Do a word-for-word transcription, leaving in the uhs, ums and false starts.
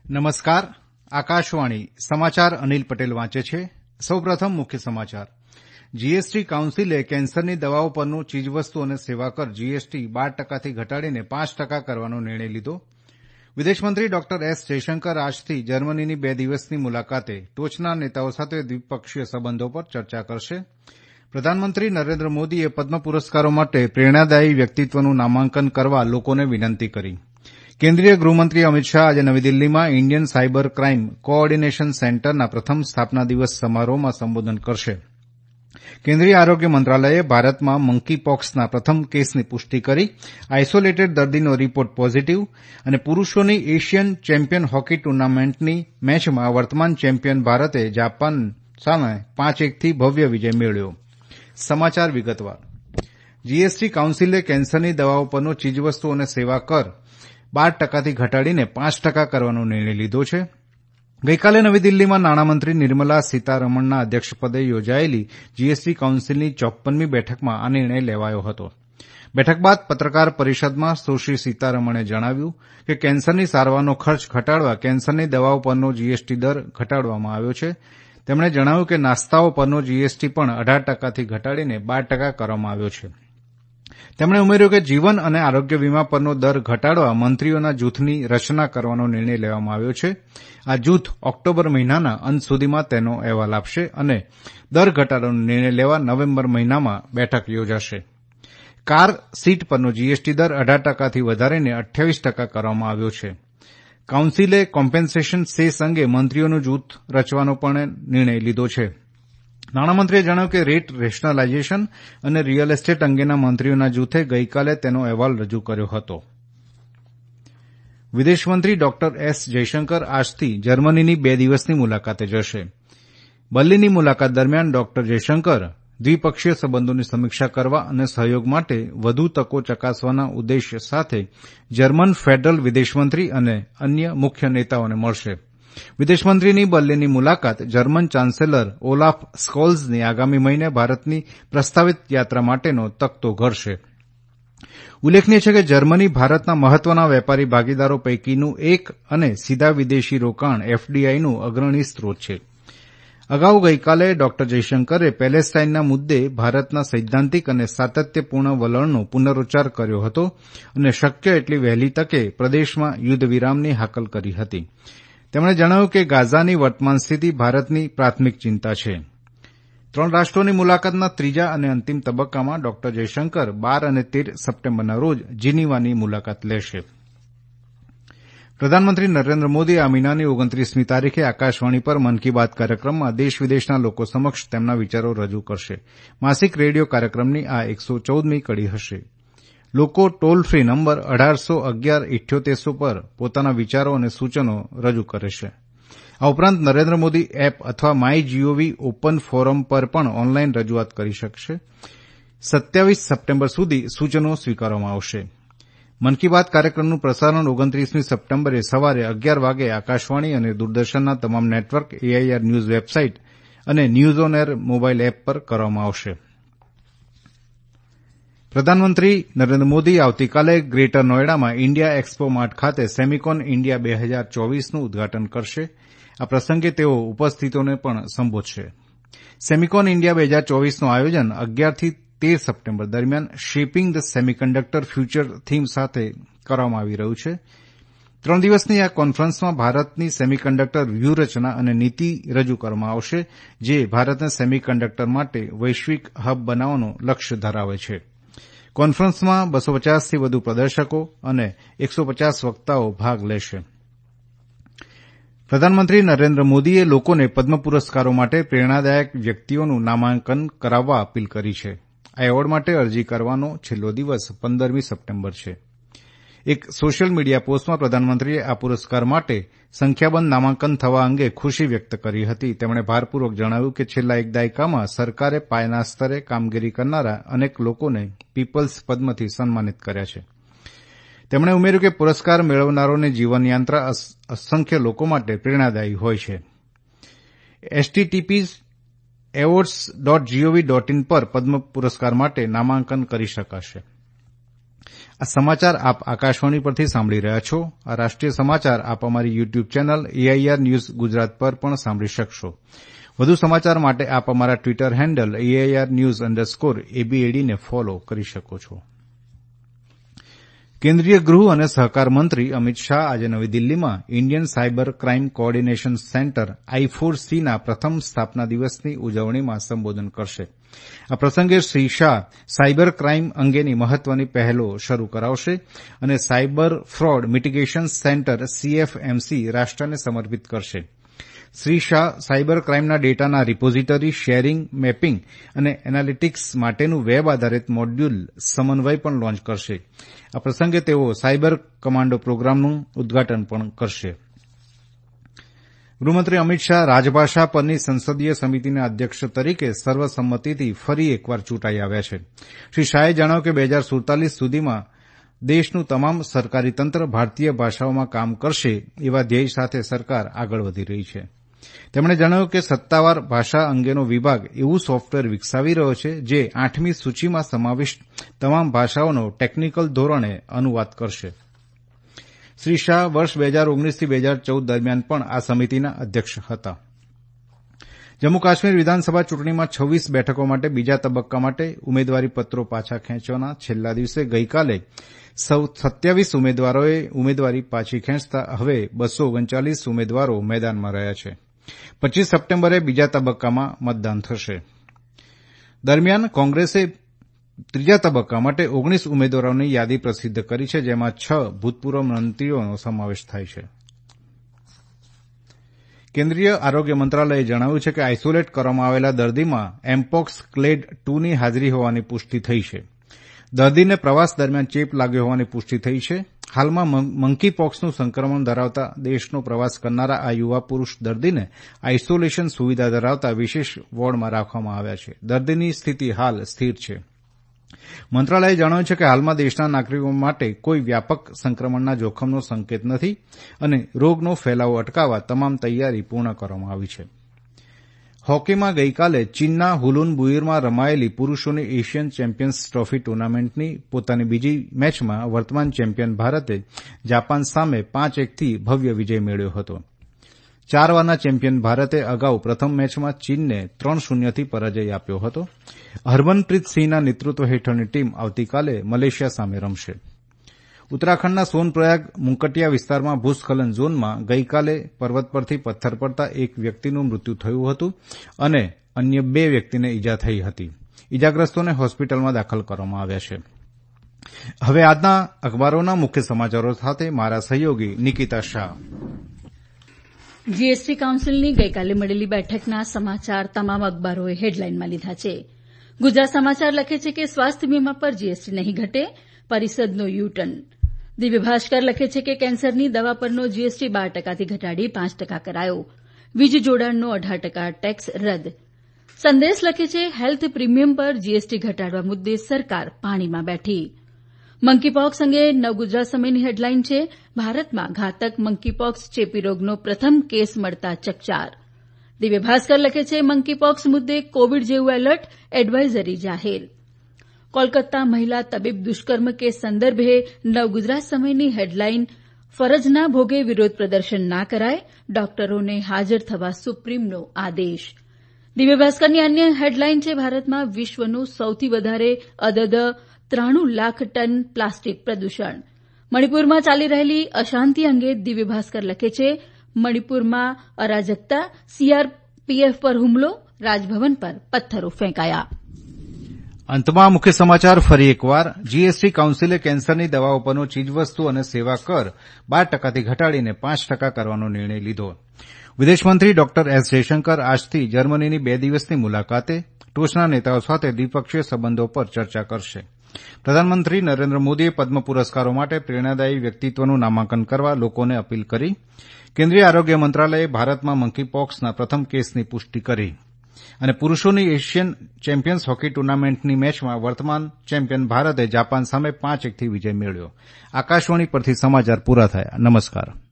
નમસ્કાર. આકાશવાણી સમાચાર અનિલ પટેલ વાંચે છે. સૌપ્રથમ મુખ્ય સમાચાર. જીએસટી કાઉન્સિલે કેન્સરની દવાઓ પરનું ચીજવસ્તુ અને સેવાકર જીએસટી બાર ટકાથી ઘટાડીને પાંચ ટકા કરવાનો નિર્ણય લીધો. વિદેશમંત્રી ડોક્ટર એસ જયશંકર આજથી જર્મનીની બે દિવસની મુલાકાતે ટોચના નેતાઓ સાથે દ્વિપક્ષીય સંબંધો પર ચર્ચા કરશે. પ્રધાનમંત્રી નરેન્દ્ર મોદીએ પદ્મ પુરસ્કારો માટે પ્રેરણાદાયી વ્યક્તિત્વનું નામાંકન કરવા લોકોને વિનંતી કરી. કેન્દ્રીય ગૃહમંત્રી અમિત શાહ આજે નવી દિલ્હીમાં ઇન્ડિયન સાયબર ક્રાઇમ કોઓર્ડિનેશન સેન્ટરના પ્રથમ સ્થાપના દિવસ સમારોહમાં સંબોધન કરશે. કેન્દ્રીય આરોગ્ય મંત્રાલયે ભારતમાં મંકી પોક્સના પ્રથમ કેસની પુષ્ટિ કરી. આઇસોલેટેડ દર્દીનો રિપોર્ટ પોઝિટિવ અને પુરૂષોની એશિયન ચેમ્પિયન હોકી ટુર્નામેન્ટની મેચમાં વર્તમાન ચેમ્પિયન ભારતે જાપાન સામે પાંચ એકથી ભવ્ય વિજય મેળવ્યો. સમાચાર વિગતવાર. જીએસટી કાઉન્સિલે કેન્સરની દવાઓ પરનો ચીજવસ્તુ અને સેવા કર બાર ટકાથી ઘટાડીને પાંચ ટકા કરવાનો નિર્ણય લીધો છે. ગઈકાલે નવી દિલ્હીમાં નાણામંત્રી નિર્મલા સીતારમણના અધ્યક્ષપદે યોજાયેલી જીએસટી કાઉન્સિલની ચોપ્પનમી બેઠકમાં આ નિર્ણય લેવાયો હતો. બેઠક બાદ પત્રકાર પરિષદમાં સુશ્રી સીતારમણે જણાવ્યું કે કેન્સરની સારવારનો ખર્ચ ઘટાડવા કેન્સરની દવાઓ પરનો જીએસટી દર ઘટાડવામાં આવ્યો છે. તેમણે જણાવ્યું કે નાસ્તાઓ પરનો જીએસટી પણ અઢાર ટકાથી ઘટાડીને બાર ટકા કરવામાં આવ્યો છે. તેમણે ઉમેર્યું કે જીવન અને આરોગ્ય વીમા પરનો દર ઘટાડવા મંત્રીઓના જૂથની રચના કરવાનો નિર્ણય લેવામાં આવ્યો છે. આ જૂથ ઓક્ટોબર મહિનાના અંત સુધીમાં તેનો અહેવાલ આપશે અને દર ઘટાડવાનો નિર્ણય લેવા નવેમ્બર મહિનામાં બેઠક યોજાશે. કાર સીટ પરનો જીએસટી દર અઢાર ટકાથી વધારીને અઠ્યાવીસ ટકા કરવામાં આવ્યો છે. કાઉન્સિલે કોમ્પેન્સેશન સેસ અંગે મંત્રીઓનું જૂથ રચવાનો પણ નિર્ણય લીધો છે. નાણામંત્રીએ જણાવ્યું કે રેટ રેશનલાઇઝેશન અને રિયલ એસ્ટેટ અંગેના મંત્રીઓના જૂથે ગઈકાલે તેનો અહેવાલ રજૂ કર્યો હતો. વિદેશમંત્રી ડોક્ટર એસ જયશંકર આજથી જર્મનીની બે દિવસની મુલાકાતે જશે. બર્લિનની મુલાકાત દરમિયાન ડોક્ટર જયશંકર દ્વિપક્ષીય સંબંધોની સમીક્ષા કરવા અને સહયોગ માટે વધુ તકો ચકાસવાના ઉદ્દેશ્ય સાથે જર્મન ફેડરલ વિદેશમંત્રી અને અન્ય મુખ્ય નેતાઓને મળશે. વિદેશમંત્રીની બર્લિનની મુલાકાત જર્મન ચાન્સેલર ઓલાફ સ્કોલ્ઝની આગામી મહિને ભારતની પ્રસ્તાવિત યાત્રા માટેનો તખતો ઘડશે. ઉલ્લેખનીય છે કે જર્મની ભારતના મહત્વના વેપારી ભાગીદારો પૈકીનું એક અને સીધા વિદેશી રોકાણ એફડીઆઈનું અગ્રણી સ્ત્રોત છે. અગાઉ ગઈકાલે ડોક્ટર જયશંકરે પેલેસ્ટાઇનના મુદ્દે ભારતના સૈદ્ધાંતિક અને સાતત્યપૂર્ણ વલણનો પુનરોચ્ચાર કર્યો હતો અને શક્ય એટલી વહેલી તકે પ્રદેશમાં યુદ્ધ વિરામની હાકલ કરી હતી. તેમણે જણાવ્યું કે ગાઝાની વર્તમાન સ્થિતિ ભારતની પ્રાથમિક ચિંતા છે. ત્રણ રાષ્ટ્રોની મુલાકાતના ત્રીજા અને અંતિમ તબક્કામાં ડોક્ટર જયશંકર બાર અને તેર સપ્ટેમ્બરના રોજ જીનીવાની મુલાકાત લેશે. પ્રધાનમંત્રી નરેન્દ્ર મોદી આ મહિનાની ઓગણત્રીસમી તારીખે આકાશવાણી પર મન કી બાત કાર્યક્રમમાં દેશ વિદેશના લોકો સમક્ષ તેમના વિચારો રજૂ કરશે. માસિક રેડિયો કાર્યક્રમની આ એકસો ચૌદમી કડી હશે. લોકો ટોલ ફ્રી નંબર અઢારસો અગિયાર ઇઠ્યોતેરસો પર પોતાના વિચારો અને સૂચનો રજૂ કરે છે. આ ઉપરાંત નરેન્દ્ર મોદી એપ અથવા માય જીઓવી ઓપન ફોરમ પર પણ ઓનલાઇન રજૂઆત કરી શકશે. સત્યાવીસ સપ્ટેમ્બર સુધી સૂચનો સ્વીકારવામાં આવશે. મન કી બાત કાર્યક્રમનું પ્રસારણ ઓગણત્રીસમી સપ્ટેમ્બરે સવારે અગિયાર વાગે આકાશવાણી અને દૂરદર્શનના તમામ નેટવર્ક, એઆઈઆર ન્યૂઝ વેબસાઇટ અને news on air mobile app પર કરવામાં આવશે. પ્રધાનમંત્રી નરેન્દ્ર મોદી આવતીકાલે ગ્રેટર નોઈડામાં ઇન્ડિયા એક્સપો માર્ટ ખાતે સેમિકોન ઇન્ડિયા બે હજાર ચોવીસનું ઉદઘાટન કરશે. આ પ્રસંગે તેઓ ઉપસ્થિતોને પણ સંબોધશે. સેમિકોન ઇન્ડિયા બે હજાર ચોવીસનું આયોજન અગિયારથી તેર સપ્ટેમ્બર દરમિયાન shaping the semiconductor future theme સાથે કરવામાં આવી રહ્યું છે. ત્રણ દિવસની આ કોન્ફરન્સમાં ભારતની સેમિકન્ડક્ટર વ્યૂહરચના અને નીતિ રજૂ કરવામાં આવશે, જે ભારતને સેમિકન્ડક્ટર માટે વૈશ્વિક હબ બનાવવાનો લક્ષ્ય ધરાવે છે. કોન્ફરન્સમાં બસો પચાસથી વધુ પ્રદર્શકો અને એકસો પચાસ વક્તાઓ ભાગ લેશે. પ્રધાનમંત્રી નરેન્દ્ર મોદીએ લોકોને પદ્મ પુરસ્કારો માટે પ્રેરણાદાયક વ્યક્તિઓનું નામાંકન કરાવવા અપીલ કરી છે. આ એવોર્ડ માટે અરજી કરવાનો છેલ્લો દિવસ પંદરમી સપ્ટેમ્બર છે. એક સોશિયલ મીડિયા પોસ્ટમાં પ્રધાનમંત્રીએ આ પુરસ્કાર માટે સંખ્યાબંધ નામાંકન થવા અંગે ખુશી વ્યક્ત કરી હતી. તેમણે ભારપૂર્વક જણાવ્યું કે છેલ્લા એક દાયકામાં સરકારે પાયાના સ્તરે કામગીરી કરનારા અનેક લોકોને પીપલ્સ પદ્મથી સન્માનિત કર્યા છે. તેમણે ઉમેર્યું કે પુરસ્કાર મેળવનારોની જીવનયાત્રા અસંખ્ય લોકો માટે પ્રેરણાદાયી હોય છે. HTTP awards dot G O V dot in પર પદ્મ પુરસ્કાર માટે નામાંકન કરી શકાશે. આ સમાચાર આપ આકાશવાણી પરથી સાંભળી રહ્યા છો. આ રાષ્ટ્રીય સમાચાર આપ અમારી YouTube channel AIR news Gujarat પર પણ સાંભળી શકશો. વધુ સમાચાર માટે આપ અમારા Twitter handle AIR news underscore એબીએડીને ફોલો કરી શકો છો. કેન્દ્રીય ગૃહ અને સહકાર મંત્રી અમિત શાહ આજે નવી દિલ્હીમાં Indian cyber crime coordination centre I four સીના પ્રથમ સ્થાપના દિવસની ઉજવણીમાં સંબોધન કરશે. આ પ્રસંગે શ્રી શાહ સાયબર ક્રાઇમ અંગેની મહત્વની પહેલો શરૂ કરાવશે અને cyber fraud mitigation centre CFMC રાષ્ટ્રને સમર્પિત કરશે. શ્રી શાહ સાયબર ક્રાઇમના ડેટાના રિપોઝિટરી શેરિંગ, મેપિંગ અને એનાલિટિક્સ માટેનું વેબ આધારિત મોડ્યુલ સમન્વય પણ લોન્ચ કરશે. આ પ્રસંગે તેઓ સાયબર કમાન્ડો પ્રોગ્રામનું ઉદઘાટન પણ કરશે. ગૃહમંત્રી અમિત શાહ રાજભાષા પરની સંસદીય સમિતિના અધ્યક્ષ તરીકે સર્વસંમતિથી ફરી એકવાર ચૂંટાઈ આવ્યા છે. શ્રી શાહે જણાવ્યું કે બે હજાર સુડતાલીસ સુધીમાં દેશનું તમામ સરકારી તંત્ર ભારતીય ભાષાઓમાં કામ કરશે એવા ધ્યેય સાથે સરકાર આગળ વધી રહી છે. તેમણે જણાવ્યું કે સત્તાવાર ભાષા અંગેનો વિભાગ એવું સોફ્ટવેર વિકસાવી રહ્યો છે જે આઠમી સૂચિમાં સમાવિષ્ટ તમામ ભાષાઓનો ટેકનિકલ ધોરણે અનુવાદ કરશે. શ્રી શાહ વર્ષ બે હજાર ઓગણીસથી બે હજાર ચૌદ દરમિયાન પણ આ સમિતિના અધ્યક્ષ હતા. જમ્મુ કાશ્મીર વિધાનસભા ચૂંટણીમાં છવ્વીસ બેઠકો માટે બીજા તબક્કા માટે ઉમેદવારી પત્રો પાછા ખેંચવાના છેલ્લા દિવસે ગઈકાલે સત્યાવીસ ઉમેદવારોએ ઉમેદવારી પાછી ખેંચતા હવે બસો ઓગણચાલીસ ઉમેદવારો મેદાનમાં રહ્યા છે. પચીસ સપ્ટેમ્બરે બીજા તબક્કામાં મતદાન થશે. દરમિયાન કોંગ્રેસે ત્રીજા તબક્કા માટે ઓગણીસ ઉમેદવારોની યાદી પ્રસિદ્ધ કરી છે, જેમાં છ ભૂતપૂર્વ મંત્રીઓનો સમાવેશ થાય છે. કેન્દ્રીય આરોગ્ય મંત્રાલયે જણાવ્યું છે કે આઇસોલેટ કરવામાં આવેલા દર્દીમાં એમ્પોક્સ ક્લેડ ટુની હાજરી હોવાની પુષ્ટિ થઈ છે. દર્દીને પ્રવાસ દરમિયાન ચેપ લાગ્યો હોવાની પુષ્ટિ થઈ છે. હાલમાં મંકીપોક્સનું સંક્રમણ ધરાવતા દેશનો પ્રવાસ કરનારા આ યુવા પુરૂષ દર્દીને આઇસોલેશન સુવિધા ધરાવતા વિશેષ વોર્ડમાં રાખવામાં આવ્યા છે. દર્દીની સ્થિતિ હાલ સ્થિર છે. મંત્રાલયે જણાવ્યું છે કે હાલમાં દેશના નાગરિકો માટે કોઈ વ્યાપક સંક્રમણના જોખમનો સંકેત નથી અને રોગનો ફેલાવો અટકાવવા તમામ તૈયારી પૂર્ણ કરવામાં આવી છે. હોકીમાં ગઈકાલે ચીનના હુલુન બુઇરમાં રમાયેલી પુરૂષોની એશિયન ચેમ્પિયન્સ ટ્રોફી ટુર્નામેન્ટની પોતાની બીજી મેચમાં વર્તમાન ચેમ્પિયન ભારતે જાપાન સામે પાંચ એકથી ભવ્ય વિજય મેળવ્યો હતો. ચાર વારના ચેમ્પિયન ભારતે અગાઉ પ્રથમ મેચમાં ચીનને ત્રણ શૂન્યથી પરાજય આપ્યો હતો. હરમનપ્રીત સિંહના નેતૃત્વ હેઠળની ટીમ આવતીકાલે મલેશિયા સામે રમશે. ઉત્તરાખંડના સોનપ્રયાગ મુંકટિયા વિસ્તારમાં ભૂસ્ખલન ઝોનમાં ગઈકાલે પર્વત પરથી પથ્થર પડતા એક વ્યક્તિનું મૃત્યુ થયું હતું અને અન્ય બે વ્યક્તિને ઇજા થઈ હતી. ઇજાગ્રસ્તોને હોસ્પિટલમાં દાખલ કરવામાં આવ્યા છે. હવે આજના અખબારોના મુખ્ય સમાચારો સાથે મારા સહયોગી નિકિતા શાહ. જીએસટી કાઉન્સિલની ગઈકાલે મળેલી બેઠકના સમાચાર તમામ અખબારોએ હેડલાઇનમાં લીધા છે. ગુજરાત સમાચાર લખે છે કે સ્વાસ્થ્ય વીમા પર જીએસટી નહીં ઘટે, પરિષદનો યુ-ટર્ન. દિવ્ય ભાસ્કર લખે છે કે કેન્સરની દવા પરનો જીએસટી બાર ટકાથી ઘટાડી પાંચ ટકા કરાયો. વીજ જોડાણનો અઢાર ટકા ટેક્સ રદ. સંદેશ લખે છે હેલ્થ પ્રીમિયમ પર જીએસટી ઘટાડવા મુદ્દે સરકાર પાણીમાં બેઠી. મંકીપોક્સ અંગે નવગુજરાત સમયની હેડલાઇન છે ભારતમાં ઘાતક મંકીપોક્સ ચેપી રોગનો પ્રથમ કેસ મળતા ચકચાર. દિવ્ય ભાસ્કર લખે છે મંકીપોક્સ મુદ્દે કોવિડ જેવું એલર્ટ, એડવાઇઝરી જાહેર. કોલકાતા મહિલા તબીબ દુષ્કર્મ કેસ સંદર્ભે નવગુજરાત સમયની હેડલાઇન ફરજના ભોગે વિરોધ પ્રદર્શન ના કરાય, ડોક્ટરોને હાજર થવા સુપ્રીમનો આદેશ. દિવ્ય ભાસ્કરની અન્ય હેડલાઇન છે ભારતમાં વિશ્વનું સૌથી વધારે અદદ ત્રાણું લાખ ટન પ્લાસ્ટિક પ્રદૂષણ. મણિપુરમાં ચાલી રહેલી અશાંતિ અંગે દિવ્ય ભાસ્કર લખે છે મણિપુરમાં અરાજકતા, સીઆરપીએફ પર હુમલો, રાજભવન પર પથ્થરો ફેંકાયા. અંતમાં મુખ્ય સમાચાર ફરી એકવાર. જીએસટી કાઉન્સિલે કેન્સરની દવાઓ પરનો ચીજવસ્તુ અને સેવા કર બાર ટકાથી ઘટાડીને પાંચ ટકા કરવાનો નિર્ણય લીધો. વિદેશમંત્રી ડોક્ટર એસ જયશંકર આજથી જર્મનીની બે દિવસની મુલાકાતે ટોચના નેતાઓ સાથે દ્વિપક્ષીય સંબંધો પર ચર્ચા કરશે. પ્રધાનમંત્રી નરેન્દ્ર મોદીએ પદ્મ પુરસ્કારો માટે પ્રેરણાદાયી વ્યક્તિત્વનું નામાંકન કરવા લોકોને અપીલ કરી. કેન્દ્રીય આરોગ્ય મંત્રાલયે ભારતમાં મંકીપોક્સના પ્રથમ કેસની પુષ્ટિ કરી. અને પુરૂષોની એશિયન ચેમ્પિયન્સ હોકી ટુર્નામેન્ટની મેચમાં વર્તમાન ચેમ્પિયન ભારતે જાપાન સામે પાંચ એકથી વિજય મેળવ્યો. આકાશવાણી પરથી સમાચાર પૂરા થયા. નમસ્કાર.